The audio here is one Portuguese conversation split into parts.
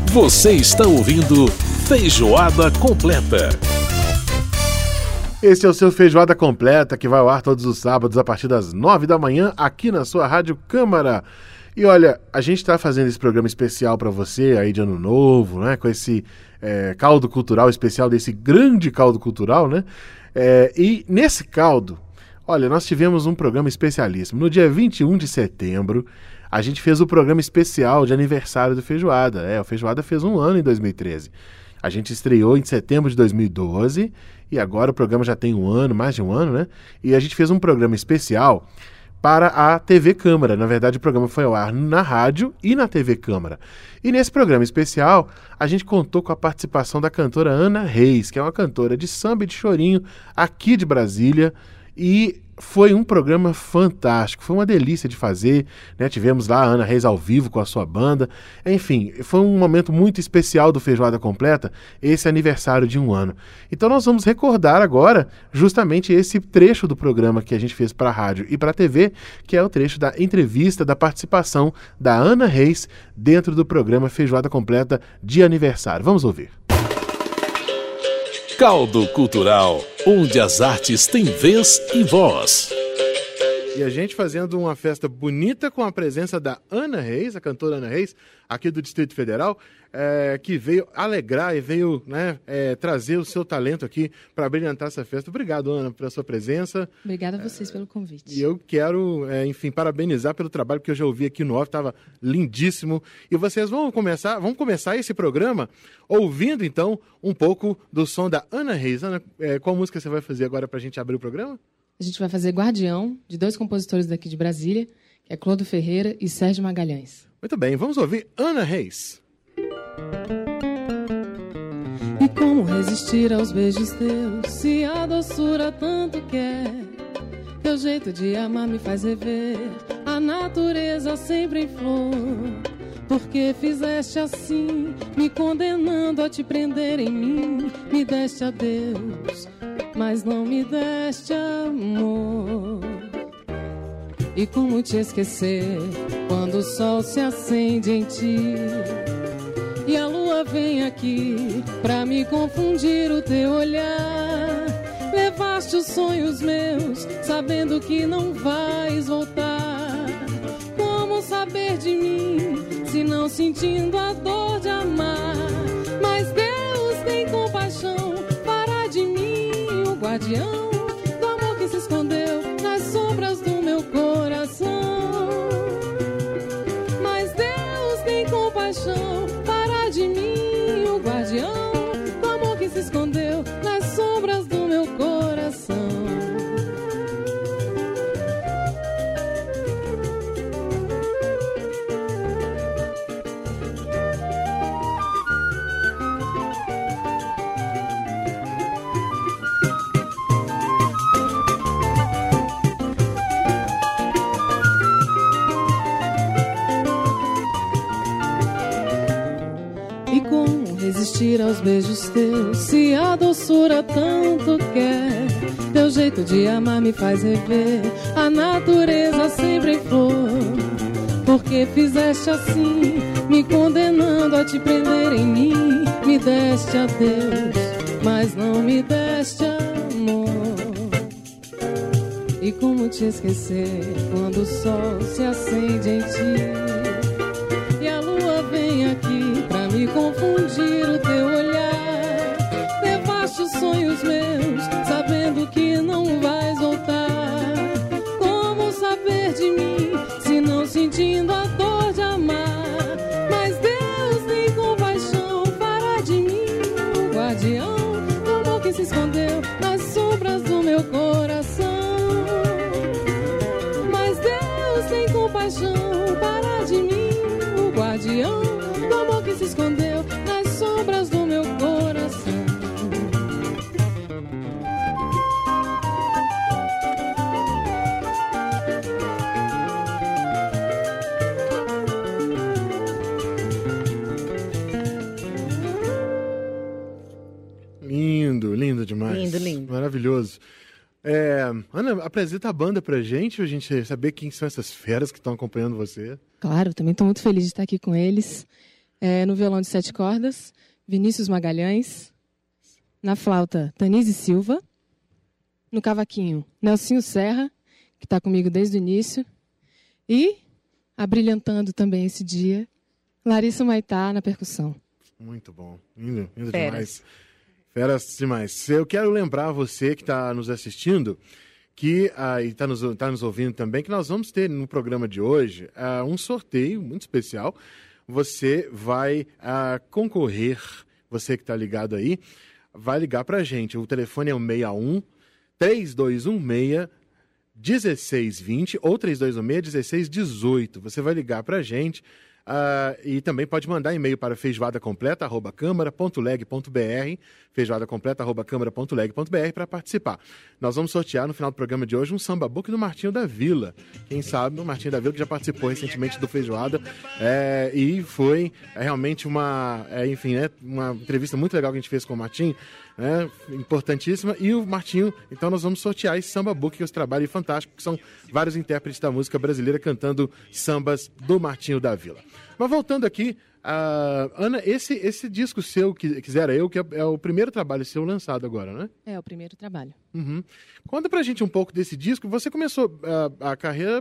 Você está ouvindo Feijoada Completa. Esse é o seu Feijoada Completa, que vai ao ar todos os sábados a partir das 9 da manhã, aqui na sua Rádio Câmara. E olha, a gente está fazendo esse programa especial para você aí de Ano Novo, né? Com esse caldo cultural especial, desse grande caldo cultural, né? E nesse caldo, olha, nós tivemos um programa especialíssimo. No dia 21 de setembro, a gente fez o programa especial de aniversário do Feijoada. O Feijoada fez um ano em 2013. A gente estreou em setembro de 2012 e agora o programa já tem um ano, mais de um ano, né? E a gente fez um programa especial para a TV Câmara. Na verdade, o programa foi ao ar na rádio e na TV Câmara. E nesse programa especial, a gente contou com a participação da cantora Ana Reis, que é uma cantora de samba e de chorinho aqui de Brasília. E foi um programa fantástico, foi uma delícia de fazer, né? Tivemos lá a Ana Reis ao vivo com a sua banda. Enfim, foi um momento muito especial do Feijoada Completa, esse aniversário de um ano. Então nós vamos recordar agora justamente esse trecho do programa que a gente fez para a rádio e para a TV, que é o trecho da entrevista, da participação da Ana Reis dentro do programa Feijoada Completa de aniversário. Vamos ouvir. Caldo Cultural, onde as artes têm vez e voz. E a gente fazendo uma festa bonita com a presença da Ana Reis, a cantora Ana Reis, aqui do Distrito Federal, que veio alegrar e veio, né, trazer o seu talento aqui para brilhantar essa festa. Obrigado, Ana, pela sua presença. Obrigada a vocês pelo convite. E eu quero, enfim, parabenizar pelo trabalho que eu já ouvi aqui no off, estava lindíssimo. E vocês vamos começar esse programa ouvindo, então, um pouco do som da Ana Reis. Ana, qual música você vai fazer agora para a gente abrir o programa? A gente vai fazer Guardião, de dois compositores daqui de Brasília, que é Clodo Ferreira e Sérgio Magalhães. Muito bem, vamos ouvir Ana Reis. E como resistir aos beijos teus, se a doçura tanto quer? Teu jeito de amar me faz rever a natureza sempre em flor. Porque fizeste assim, me condenando a te prender em mim. Me deste a Deus, mas não me deste amor. E como te esquecer quando o sol se acende em ti e a lua vem aqui pra me confundir o teu olhar? Levaste os sonhos meus, sabendo que não vais voltar. Como saber de mim, se não sentindo a dor de amar? Mas Deus tem compaixão, fará de mim o guardião do amor que se escondeu nas sombras do meu coração. Mas Deus tem compaixão, fará de mim o guardião do amor que se escondeu nas sombras do meu coração. E como resistir aos beijos teus, se a doçura tanto quer? Teu jeito de amar me faz rever a natureza sempre em flor. Porque fizeste assim, me condenando a te prender em mim. Me deste a Deus, mas não me deste amor. E como te esquecer quando o sol se acende em ti e a lua vem aqui pra me confundir o teu olhar? Levaste os sonhos meus, sabendo que não vais voltar. Como saber de mim, se não sentindo a dor de amar? Mas Deus tem compaixão, fará de mim o guardião do amor que se escondeu nas sombras do meu coração. Mas Deus tem compaixão, fará de mim o guardião do amor que se escondeu nas sombras do meu coração. Lindo, lindo demais. Lindo, lindo. Maravilhoso. Ana, apresenta a banda pra gente saber quem são essas feras que estão acompanhando você. Claro, também estou muito feliz de estar aqui com eles. No violão de 7 cordas, Vinícius Magalhães. Na flauta, Tanise Silva. No cavaquinho, Nelsinho Serra, que está comigo desde o início. E, abrilhantando também esse dia, Larissa Maitá na percussão. Muito bom. Lindo demais. Feras demais. Eu quero lembrar você que está nos assistindo que e está nos ouvindo também, que nós vamos ter no programa de hoje um sorteio muito especial. Você vai concorrer, você que está ligado aí, vai ligar para a gente. O telefone é o 61-3216-1620 ou 3216-1618. Você vai ligar para a gente e também pode mandar e-mail para feijoadacompleta@câmara.leg.br, feijoadacompleta@câmara.leg.br para participar. Nós vamos sortear no final do programa de hoje um samba book do Martinho da Vila. Quem sabe o Martinho da Vila, que já participou recentemente do Feijoada, e foi realmente uma entrevista muito legal que a gente fez com o Martinho, importantíssima. E o Martinho, então nós vamos sortear esse samba book, que é esse trabalho fantástico, que são vários intérpretes da música brasileira cantando sambas do Martinho da Vila. Mas voltando aqui, Ana, esse disco seu, Quisera Eu, que é o primeiro trabalho seu lançado agora, né? É o primeiro trabalho. Uhum. Conta pra gente um pouco desse disco. Você começou a carreira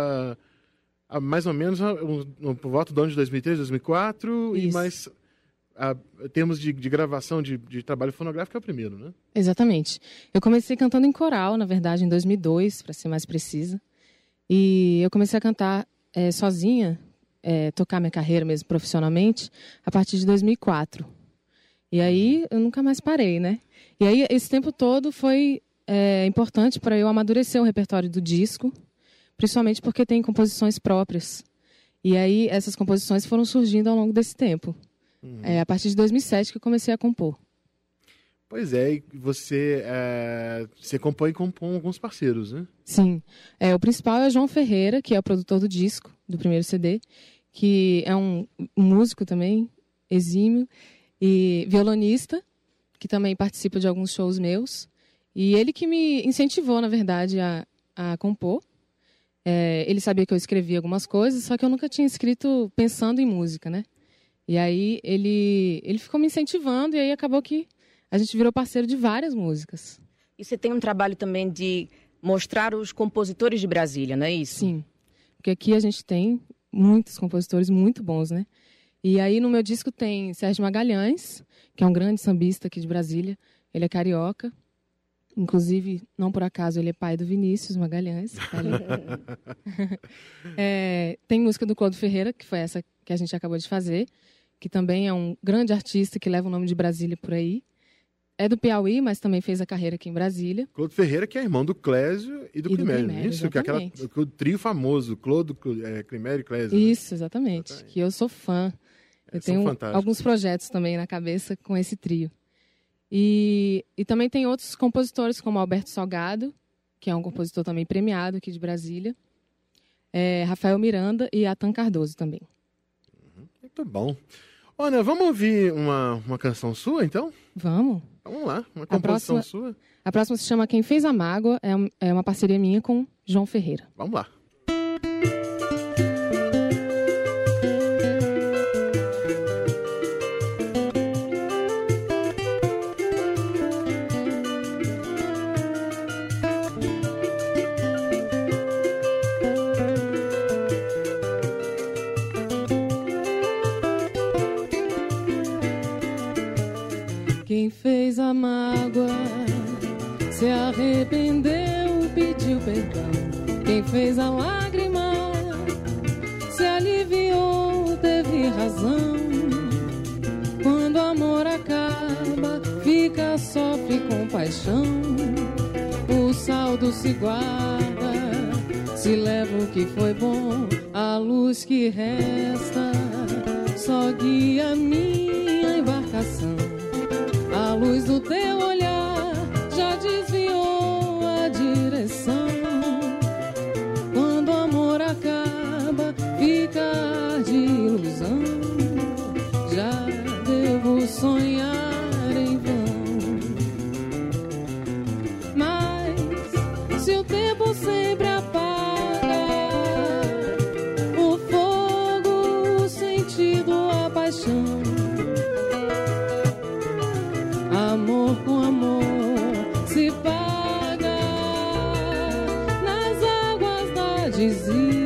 mais ou menos por volta do ano de 2003, 2004, Isso. e mais termos de gravação de trabalho fonográfico é o primeiro, né? Exatamente. Eu comecei cantando em coral, na verdade, em 2002, para ser mais precisa. E eu comecei a cantar sozinha, tocar minha carreira mesmo profissionalmente, a partir de 2004. E aí eu nunca mais parei, né? E aí esse tempo todo foi importante para eu amadurecer o repertório do disco, principalmente porque tem composições próprias. E aí essas composições foram surgindo ao longo desse tempo. A partir de 2007 que eu comecei a compor. Pois é, e você compõe com alguns parceiros, né? Sim. O principal é o João Ferreira, que é o produtor do disco, do primeiro CD, que é um músico também, exímio, e violonista, que também participa de alguns shows meus. E ele que me incentivou, na verdade, a compor. Ele sabia que eu escrevia algumas coisas, só que eu nunca tinha escrito pensando em música, né? E aí ele ficou me incentivando, e aí acabou que a gente virou parceiro de várias músicas. E você tem um trabalho também de mostrar os compositores de Brasília, não é isso? Sim, porque aqui a gente tem muitos compositores muito bons, né? E aí no meu disco tem Sérgio Magalhães, que é um grande sambista aqui de Brasília. Ele é carioca. Inclusive, não por acaso, ele é pai do Vinícius Magalhães. Tá ali. Tem música do Clodo Ferreira, que foi essa que a gente acabou de fazer, que também é um grande artista que leva o nome de Brasília por aí. É do Piauí, mas também fez a carreira aqui em Brasília. Clodo Ferreira, que é irmão do Clésio e do Climério, isso? Que é o trio famoso, Clodo, Climério e Clésio. Isso, exatamente. Que eu sou fã. Eu tenho fantásticos. Alguns projetos também na cabeça com esse trio. E também tem outros compositores, como Alberto Salgado, que é um compositor também premiado aqui de Brasília. Rafael Miranda e Atan Cardoso também. Muito bom. Ana, vamos ouvir uma canção sua, então? Vamos. Vamos lá, uma composição sua. A próxima se chama Quem Fez a Mágoa, é uma parceria minha com João Ferreira. Vamos lá. Quem fez a mágoa se arrependeu, pediu perdão. Quem fez a lágrima se aliviou, teve razão. Quando o amor acaba, fica, sofre com paixão. O saldo se guarda, se leva o que foi bom. A luz que resta só guia minha embarcação. A luz do teu olhar já desviou a direção. Quando o amor acaba, fica de ilusão. Já devo sonhar em vão. Mas se o tempo sempre apaga o fogo, o sentido, a paixão, paixão. Amor com amor se paga nas águas da desilusão.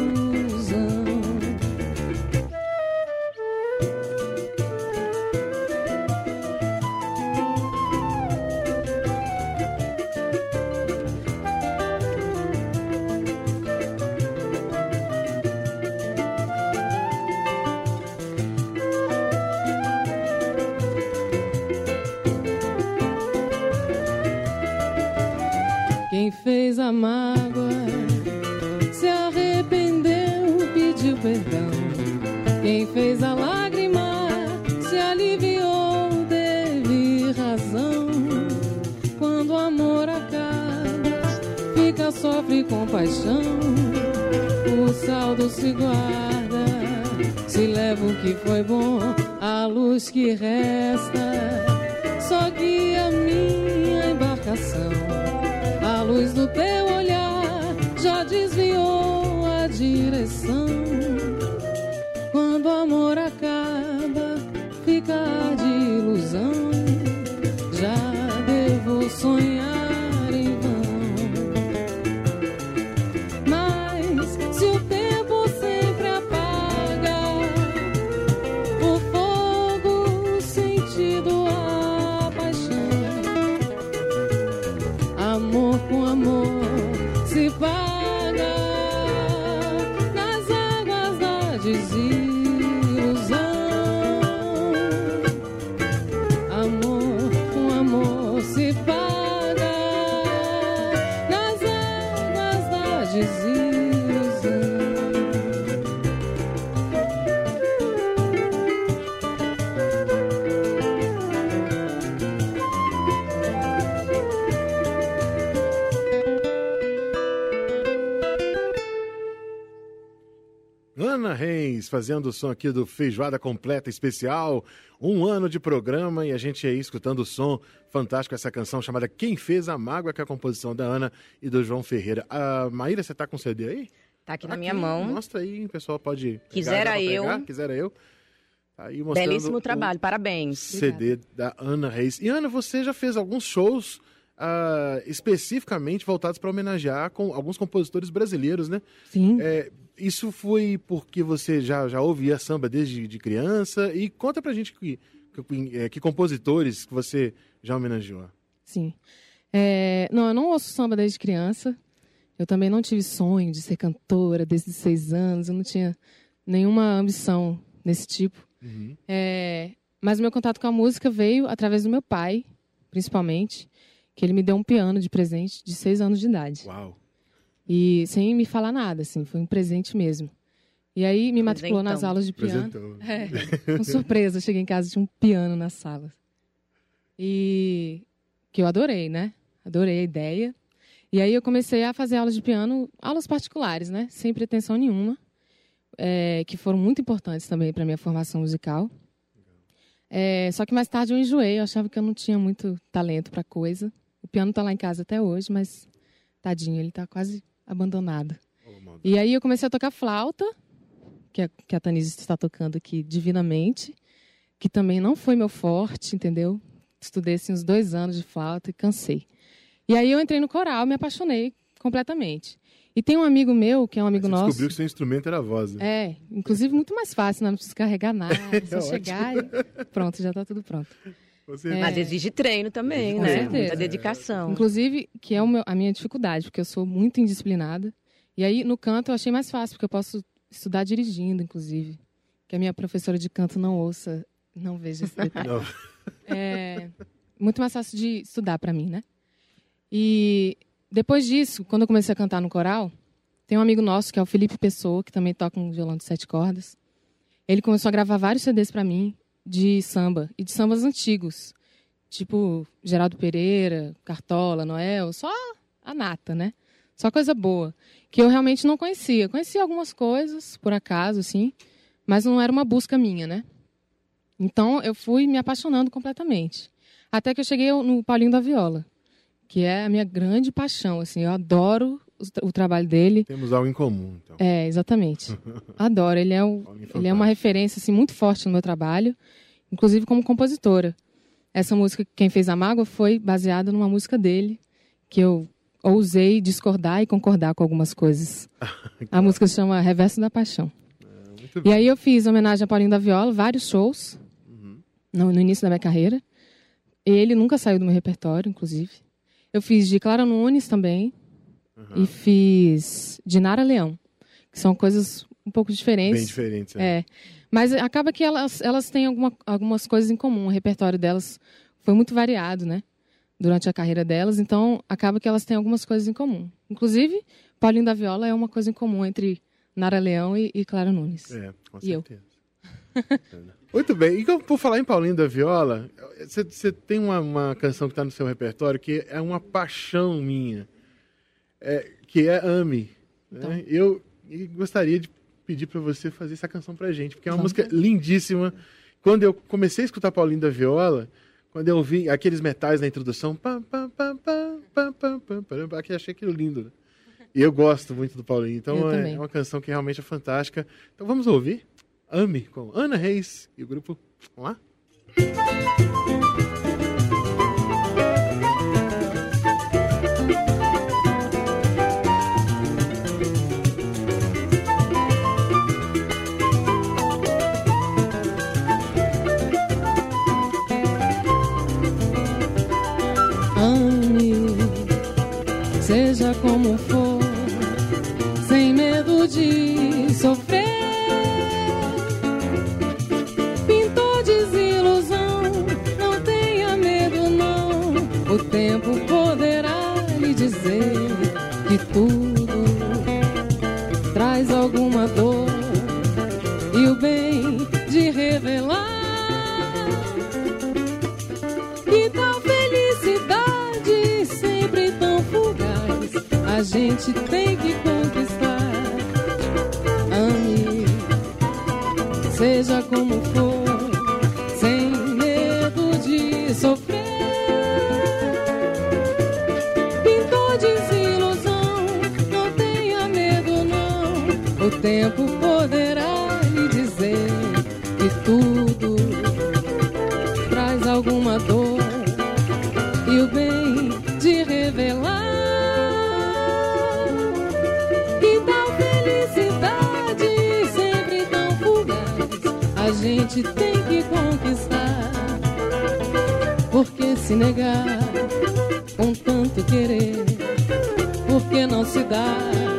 Quem fez a mágoa se arrependeu, pediu perdão. Quem fez a lágrima se aliviou, teve razão. Quando o amor acaba, fica, sofre com paixão. O saldo se guarda, se leva o que foi bom. A luz que resta só guia minha embarcação. A luz do teu olhar já desviou a direção. Quando o amor acaba, fica de ilusão. Já devo sonhar em vão. Mas se o tempo sempre apaga o fogo, o sentido, a paixão. Amor com amor se paga nas águas da desilusão. Amor com amor se paga nas águas da desilusão. Ana Reis fazendo o som aqui do Feijoada Completa Especial, 1 ano de programa e a gente aí escutando o som fantástico, essa canção chamada Quem Fez a Mágoa, que é a composição da Ana e do João Ferreira. Maíra, você tá com CD aí? Tá aqui na minha mão. Mostra aí, o pessoal pode pegar. Quisera eu. Tá aí mostrando belíssimo trabalho, parabéns. CD da Ana Reis. E Ana, você já fez alguns shows especificamente voltados para homenagear com alguns compositores brasileiros, né? Sim. Isso foi porque você já ouvia samba desde criança? E conta pra gente que compositores que você já homenageou. Sim. Não, eu não ouço samba desde criança. Eu também não tive sonho de ser cantora desde os 6 anos. Eu não tinha nenhuma ambição nesse tipo. Uhum. Mas o meu contato com a música veio através do meu pai, principalmente, que ele me deu um piano de presente de 6 anos de idade. Uau! E sem me falar nada, assim, foi um presente mesmo. E aí me matriculou nas aulas de piano. Com surpresa, eu cheguei em casa e tinha um piano na sala. E que eu adorei, né? Adorei a ideia. E aí eu comecei a fazer aulas de piano, aulas particulares, né? Sem pretensão nenhuma, que foram muito importantes também para minha formação musical. Só que mais tarde eu enjoei, eu achava que eu não tinha muito talento para coisa. O piano está lá em casa até hoje, mas tadinho, ele está quase abandonado. E aí eu comecei a tocar flauta, que a Tanise está tocando aqui divinamente, que também não foi meu forte, entendeu? Estudei assim, uns 2 anos de flauta e cansei. E aí eu entrei no coral, me apaixonei completamente. E tem um amigo meu, que é um amigo nosso... descobriu que seu instrumento era a voz, né? Inclusive muito mais fácil, não precisa carregar nada, só chegar e pronto, já está tudo pronto. Mas exige treino também, com né? certeza. Muita dedicação. Inclusive, que é a minha dificuldade, porque eu sou muito indisciplinada. E aí, no canto, eu achei mais fácil, porque eu posso estudar dirigindo, inclusive. Que a minha professora de canto não ouça, não veja esse detalhe. Muito mais fácil de estudar para mim, né? E depois disso, quando eu comecei a cantar no coral, tem um amigo nosso, que é o Felipe Pessoa, que também toca um violão de 7 cordas. Ele começou a gravar vários CDs para mim, de samba, e de sambas antigos, tipo Geraldo Pereira, Cartola, Noel, só a nata, né? Só coisa boa, que eu realmente não conhecia. Conhecia algumas coisas, por acaso, assim, mas não era uma busca minha, né? Então, eu fui me apaixonando completamente. Até que eu cheguei no Paulinho da Viola, que é a minha grande paixão, assim, eu adoro o trabalho dele. Temos algo em comum, então. Exatamente. Adoro. Ele é uma referência assim, muito forte no meu trabalho, inclusive como compositora. Essa música, Quem Fez a Mágoa, foi baseada numa música dele, que eu ousei discordar e concordar com algumas coisas. A música se chama Reverso da Paixão. E aí eu fiz homenagem a Paulinho da Viola, vários shows, no início da minha carreira. Ele nunca saiu do meu repertório, inclusive. Eu fiz de Clara Nunes também, e fiz de Nara Leão, que são coisas um pouco diferentes. Bem diferentes, Mas acaba que elas têm algumas coisas em comum. O repertório delas foi muito variado, né? Durante a carreira delas, então acaba que elas têm algumas coisas em comum. Inclusive, Paulinho da Viola é uma coisa em comum entre Nara Leão e Clara Nunes. Com certeza. Muito bem. E por falar em Paulinho da Viola, você tem uma canção que está no seu repertório que é uma paixão minha, que é Ame. Então. Né? Eu gostaria de pedir para você fazer essa canção pra gente, porque é uma música lindíssima. Quando eu comecei a escutar Paulinho da Viola, quando eu vi aqueles metais na introdução, que achei aquilo lindo. Né? E eu gosto muito do Paulinho, então é uma canção que realmente é fantástica. Então vamos ouvir Ame, com Ana Reis e o grupo. Vamos lá? Seja como for, sem medo de sofrer. Pintou desilusão, não tenha medo não. O tempo poderá lhe dizer que tudo traz alguma dor e o bem de revelar. Que tal felicidade sempre tão fugaz, a gente tem que conquistar. Ame, seja como for, sem medo de sofrer. Pintou desilusão, não tenha medo não. O tempo poderá lhe dizer que tudo traz alguma dor e o bem de revelar. Que tal felicidade sempre tão fugaz, a gente tem que conquistar. Por que se negar com tanto querer? Por que não se dá?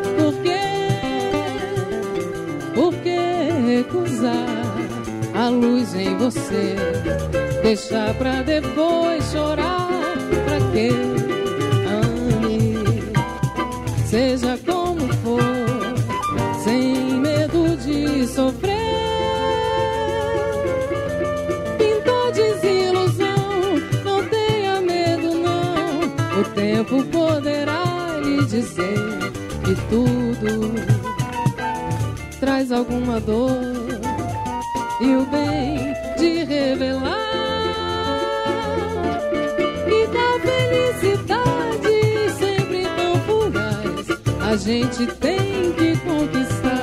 Por que recusar a luz em você? Deixar pra depois chorar. Pra quê? Ame, seja como for, sem medo de sofrer. Pintou desilusão, não tenha medo não. O tempo poderá lhe dizer que tudo traz alguma dor e o bem de revelar. E da felicidade sempre tão fugaz, a gente tem que conquistar.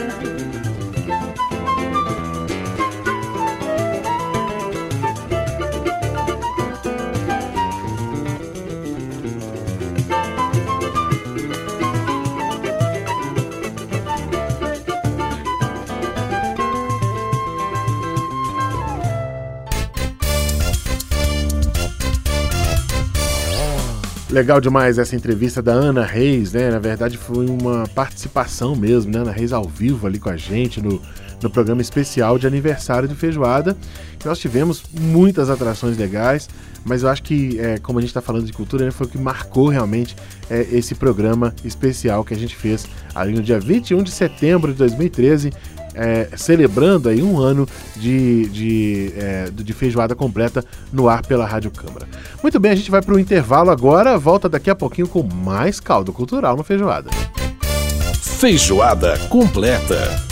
Legal demais essa entrevista da Ana Reis, né? Na verdade foi uma participação mesmo, né? Ana Reis ao vivo ali com a gente no programa especial de aniversário de Feijoada. Nós tivemos muitas atrações legais, mas eu acho que, como a gente está falando de cultura, né, foi o que marcou realmente esse programa especial que a gente fez ali no dia 21 de setembro de 2013, celebrando aí um ano de Feijoada completa no ar pela Rádio Câmara. Muito bem, a gente vai para o intervalo agora, volta daqui a pouquinho com mais caldo cultural no Feijoada. Feijoada completa.